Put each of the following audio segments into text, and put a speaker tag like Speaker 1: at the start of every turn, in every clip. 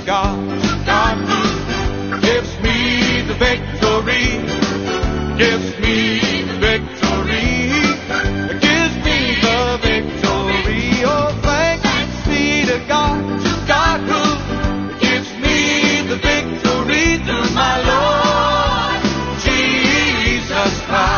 Speaker 1: God who gives me the victory, gives me the victory, gives me the victory. Oh, thanks be to God who gives me the victory through my Lord Jesus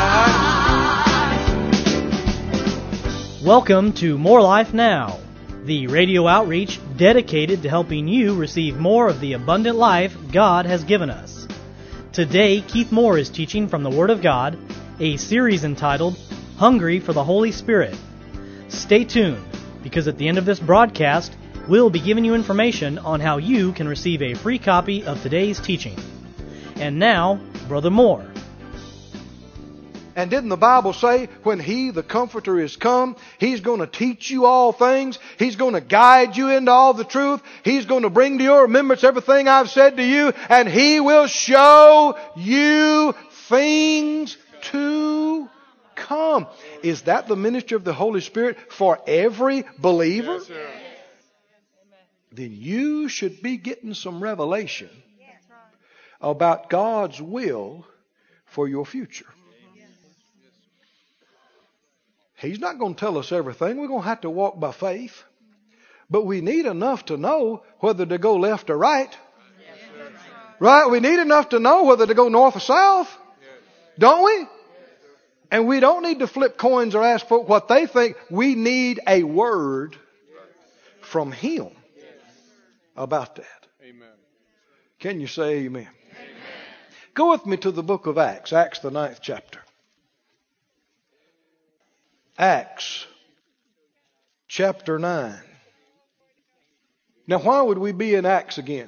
Speaker 1: Christ.
Speaker 2: Welcome to More Life Now, the radio outreach dedicated to helping you receive more of the abundant life God has given us. Today, Keith Moore is teaching from the Word of God, a series entitled Hungry for the Holy Spirit. Stay tuned, because at the end of this broadcast, we'll be giving you information on how you can receive a free copy of today's teaching. And now, Brother Moore.
Speaker 3: And didn't the Bible say when He, the Comforter, is come, He's going to teach you all things. He's going to guide you into all the truth. He's going to bring to your remembrance everything I've said to you. And He will show you things to come. Is that the ministry of the Holy Spirit for every believer?
Speaker 1: Yes, sir.
Speaker 3: Then you should be getting some revelation about God's will for your future. He's not going to tell us everything. We're going to have to walk by faith. But we need enough to know whether to go left or right. Right? We need enough to know whether to go north or south. Don't we? And we don't need to flip coins or ask for what they think. We need a word from Him about that.
Speaker 1: Amen.
Speaker 3: Can you say amen? Go with me to the book of Acts. Acts, the 9th chapter. Acts chapter 9. Now, why would we be in Acts again?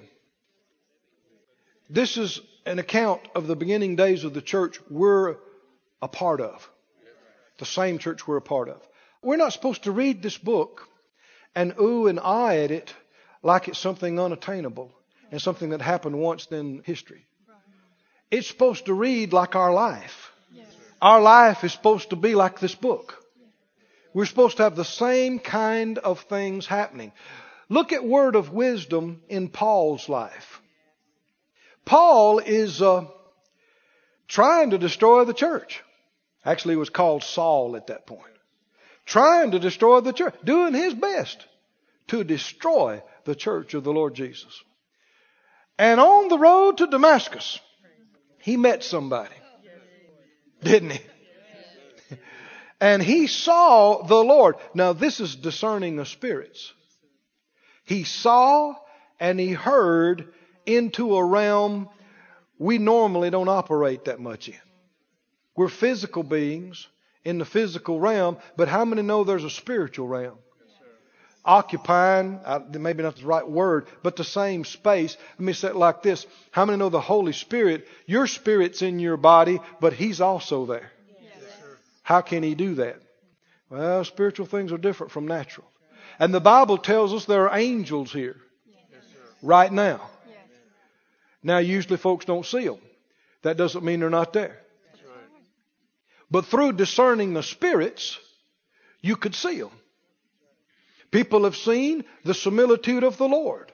Speaker 3: This is an account of the beginning days of the church we're a part of. The same church we're a part of. We're not supposed to read this book and ooh and ah at it like it's something unattainable and something that happened once in history. It's supposed to read like our life. Our life is supposed to be like this book. We're supposed to have the same kind of things happening. Look at word of wisdom in Paul's life. Paul is trying to destroy the church. Actually, he was called Saul at that point. Trying to destroy the church. Doing his best to destroy the church of the Lord Jesus. And on the road to Damascus, he met somebody. Didn't he? And he saw the Lord. Now this is discerning of spirits. He saw and he heard into a realm we normally don't operate that much in. We're physical beings in the physical realm, but how many know there's a spiritual realm? Occupying, maybe not the right word, but the same space. Let me say it like this. How many know the Holy Spirit? Your spirit's in your body, but He's also there. How can He do that? Well, spiritual things are different from natural. And the Bible tells us there are angels here right now. Now, usually folks don't see them. That doesn't mean they're not there. But through discerning the spirits, you could see them. People have seen the similitude of the Lord.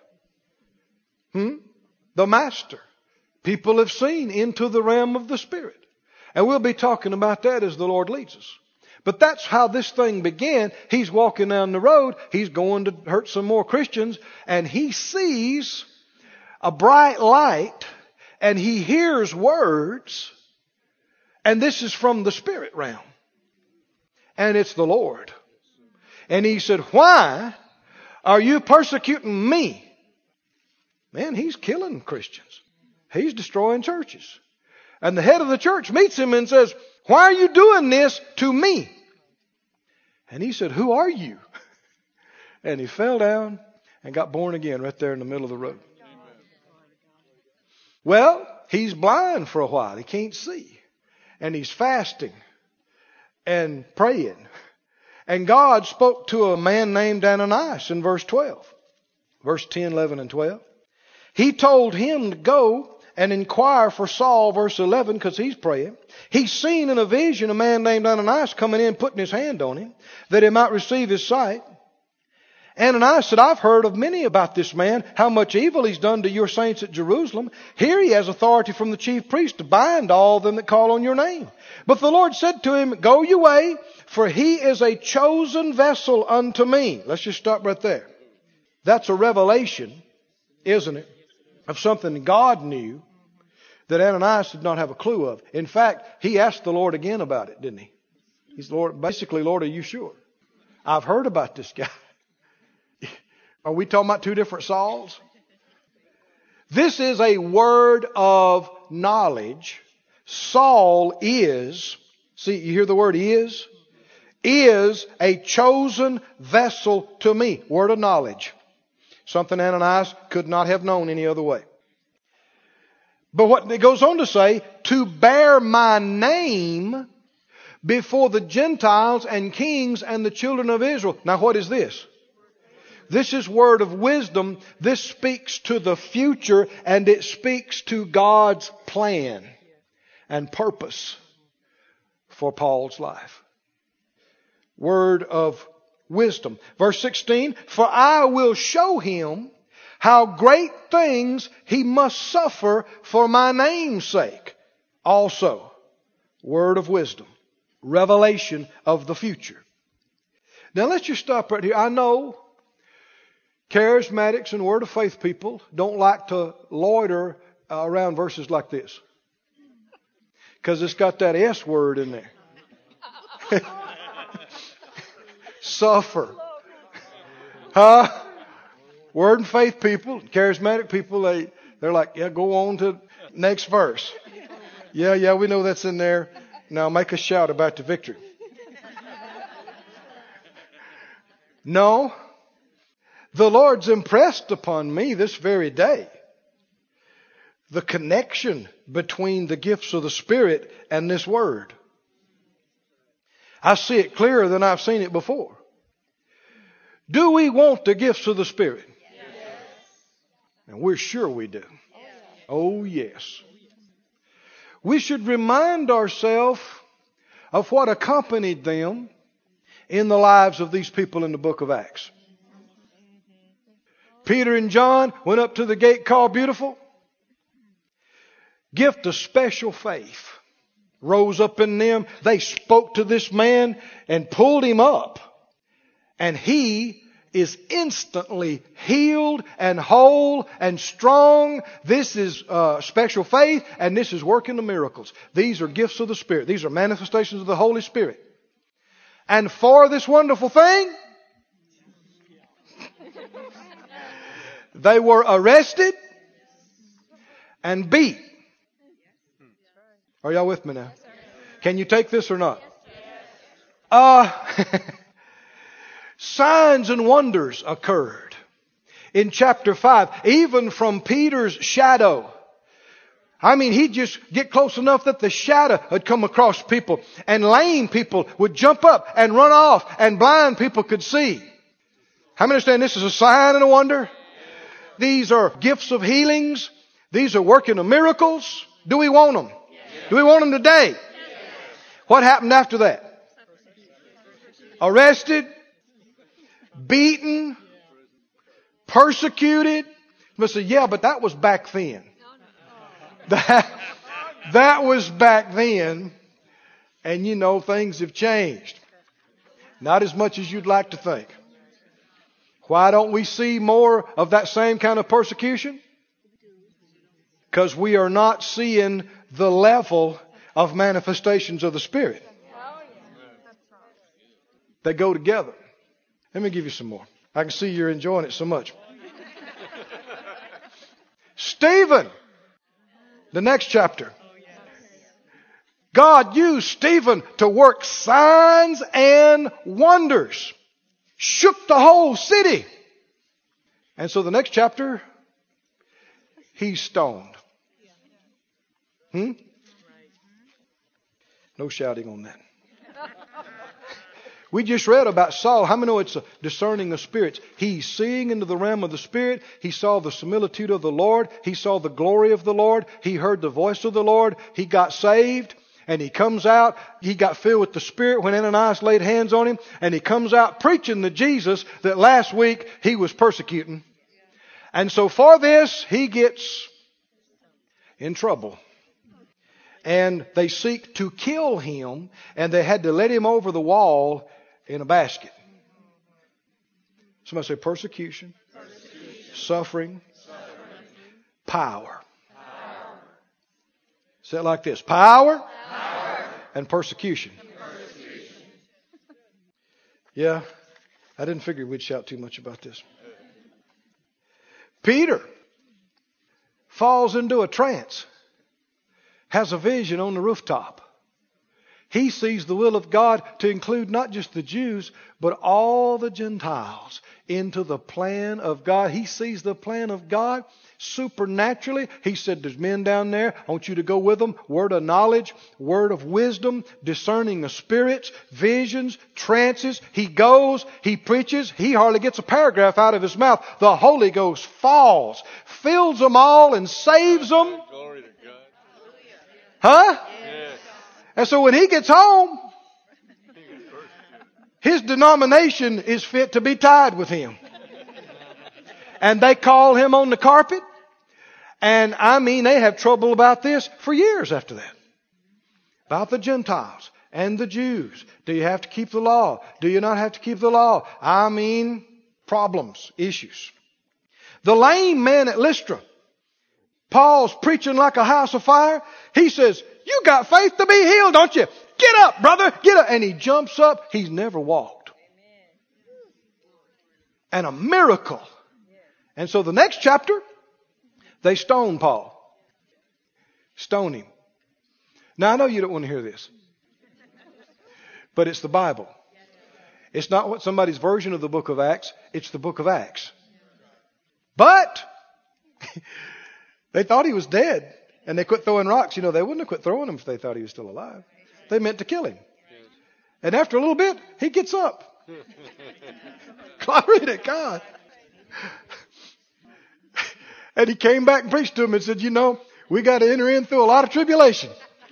Speaker 3: The Master. People have seen into the realm of the Spirit. And we'll be talking about that as the Lord leads us. But that's how this thing began. He's walking down the road. He's going to hurt some more Christians. And he sees a bright light. And he hears words. And this is from the spirit realm. And it's the Lord. And he said, "Why are you persecuting me?" Man, he's killing Christians. He's destroying churches. And the head of the church meets him and says, "Why are you doing this to me?" And he said, "Who are you?" And he fell down and got born again right there in the middle of the road. Well, he's blind for a while. He can't see. And he's fasting and praying. And God spoke to a man named Ananias in verse 12. Verse 10, 11, and 12. He told him to go and inquire for Saul, verse 11, because he's praying. He's seen in a vision a man named Ananias coming in, putting his hand on him, that he might receive his sight. Ananias said, I've heard of many about this man, how much evil he's done to your saints at Jerusalem. Here he has authority from the chief priest to bind all them that call on your name. But the Lord said to him, go your way, for he is a chosen vessel unto me. Let's just stop right there. That's a revelation, isn't it, of something God knew that Ananias did not have a clue of. In fact, he asked the Lord again about it, didn't he? He's Lord, basically, Lord, are you sure? I've heard about this guy. Are we talking about two different Sauls? This is a word of knowledge. Saul is, see, you hear the word is a chosen vessel to me. Word of knowledge. Something Ananias could not have known any other way. But what it goes on to say, to bear my name before the Gentiles and kings and the children of Israel. Now what is this? This is word of wisdom. This speaks to the future, and it speaks to God's plan and purpose for Paul's life. Word of wisdom. Verse 16, for I will show him how great things he must suffer for my name's sake. Also, word of wisdom. Revelation of the future. Now let's just stop right here. I know charismatics and Word of Faith people don't like to loiter around verses like this, because it's got that S word in there. Suffer. Word and Faith people, charismatic people, they're like, yeah, go on to next verse. Yeah, we know that's in there. Now make a shout about the victory. No. The Lord's impressed upon me this very day the connection between the gifts of the Spirit and this word. I see it clearer than I've seen it before. Do we want the gifts of the Spirit? Yes. And we're sure we do. Yes. Oh, yes. We should remind ourselves of what accompanied them in the lives of these people in the book of Acts. Peter and John went up to the gate called Beautiful. Gift of special faith rose up in them. They spoke to this man and pulled him up. And he is instantly healed and whole and strong. This is special faith, and this is working the miracles. These are gifts of the Spirit. These are manifestations of the Holy Spirit. And for this wonderful thing, they were arrested and beat. Are y'all with me now? Can you take this or not? Signs and wonders occurred in chapter 5, even from Peter's shadow. I mean, he'd just get close enough that the shadow would come across people, and lame people would jump up and run off, and blind people could see. How many understand this is a sign and a wonder? These are gifts of healings. These are working of miracles. Do we want them? Do we want them today? What happened after that? Arrested, beaten, persecuted. You must say, yeah, but that was back then. That was back then. And you know, things have changed. Not as much as you'd like to think. Why don't we see more of that same kind of persecution? Because we are not seeing the level of manifestations of the Spirit. They go together. Let me give you some more. I can see you're enjoying it so much. Stephen, the next chapter. God used Stephen to work signs and wonders. Shook the whole city. And so the next chapter, he's stoned. No shouting on that. We just read about Saul. How many know it's a discerning of spirits? He's seeing into the realm of the Spirit. He saw the similitude of the Lord. He saw the glory of the Lord. He heard the voice of the Lord. He got saved. And he comes out, he got filled with the Spirit when Ananias laid hands on him, and he comes out preaching the Jesus that last week he was persecuting. And so for this, he gets in trouble. And they seek to kill him, and they had to let him over the wall in a basket. Somebody say persecution, suffering, power. Say it like this. Power. And persecution. Yeah, I didn't figure we'd shout too much about this. Peter falls into a trance, has a vision on the rooftop. He sees the will of God to include not just the Jews, but all the Gentiles into the plan of God. He sees the plan of God supernaturally. He said, there's men down there. I want you to go with them. Word of knowledge, word of wisdom, discerning of spirits, visions, trances. He goes, he preaches. He hardly gets a paragraph out of his mouth. The Holy Ghost falls, fills them all and saves them.
Speaker 1: Glory to God.
Speaker 3: Huh?
Speaker 1: Yes.
Speaker 3: And so when he gets home, his denomination is fit to be tied with him. And they call him on the carpet. And I mean, they have trouble about this for years after that. About the Gentiles and the Jews. Do you have to keep the law? Do you not have to keep the law? I mean, problems, issues. The lame man at Lystra. Paul's preaching like a house of fire. He says, you got faith to be healed, don't you? Get up, brother. Get up. And he jumps up. He's never walked. And a miracle. And so the next chapter, they stone Paul. Stone him. Now I know you don't want to hear this. But it's the Bible. It's not what somebody's version of the book of Acts. It's the book of Acts. But they thought he was dead. And they quit throwing rocks. You know, they wouldn't have quit throwing him if they thought he was still alive. They meant to kill him. And after a little bit, he gets up. Glory to God. And he came back and preached to him and said, you know, we got to enter in through a lot of tribulation.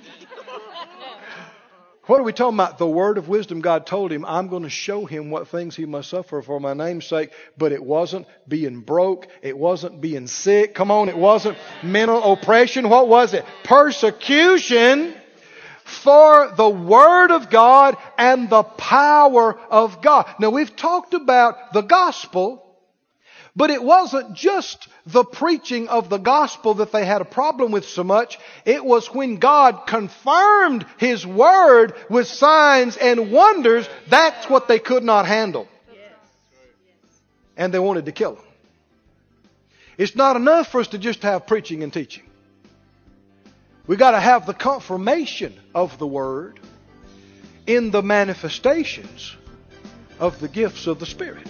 Speaker 3: What are we talking about? The word of wisdom. God told him, I'm going to show him what things he must suffer for my name's sake. But it wasn't being broke. It wasn't being sick. Come on, it wasn't mental oppression. What was it? Persecution for the word of God and the power of God. Now, we've talked about the gospel. But it wasn't just the preaching of the gospel that they had a problem with so much. It was when God confirmed His word with signs and wonders, that's what they could not handle. And they wanted to kill Him. It's not enough for us to just have preaching and teaching. We've got to have the confirmation of the word in the manifestations of the gifts of the Spirit.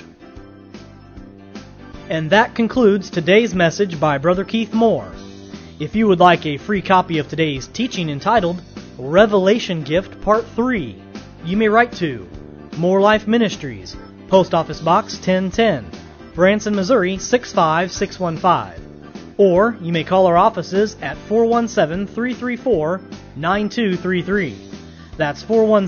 Speaker 2: And that concludes today's message by Brother Keith Moore. If you would like a free copy of today's teaching entitled Revelation Gift Part 3, you may write to More Life Ministries, Post Office Box 1010, Branson, Missouri 65615. Or you may call our offices at 417-334-9233. That's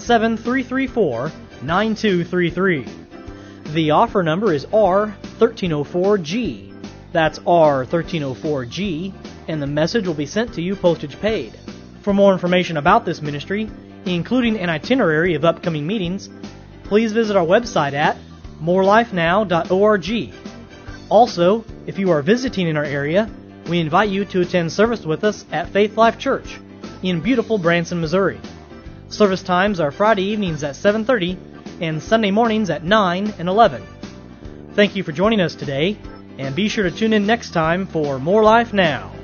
Speaker 2: 417-334-9233. The offer number is R1304G. That's R1304G, and the message will be sent to you postage paid. For more information about this ministry, including an itinerary of upcoming meetings, please visit our website at morelifenow.org. Also, if you are visiting in our area, we invite you to attend service with us at Faith Life Church in beautiful Branson, Missouri. Service times are Friday evenings at 7:30 and Sunday mornings at 9 and 11. Thank you for joining us today, and be sure to tune in next time for More Life Now.